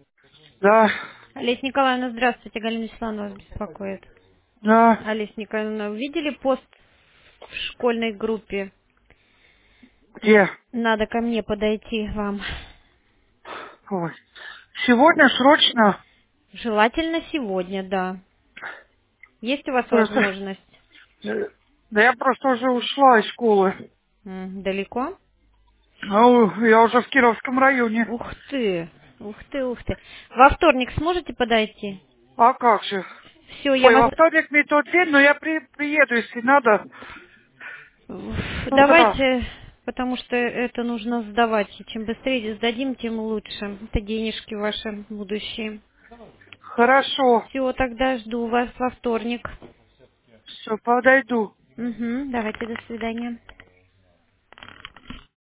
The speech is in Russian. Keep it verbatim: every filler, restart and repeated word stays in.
Да, Олеся Николаевна, здравствуйте. Галина Вячеславовна вас беспокоит. да. Олеся Николаевна, увидели пост в школьной группе? Где? Надо ко мне подойти вам. Ой. Сегодня срочно. Желательно сегодня, да. Есть у вас Просто... возможность? э, Да я просто уже ушла из школы. М, Далеко? Ну, я уже в Кировском районе. Ух ты, ух ты, ух ты. Во вторник сможете подойти? А как же? Все, я Ой, вас... во вторник не тот день, но я при... приеду, если надо, Уф, с утра. Давайте, потому что это нужно сдавать. И чем быстрее сдадим, тем лучше. Это денежки ваши будущие. Хорошо. Все, тогда жду вас во вторник. Все, подойду. Угу, давайте, до свидания.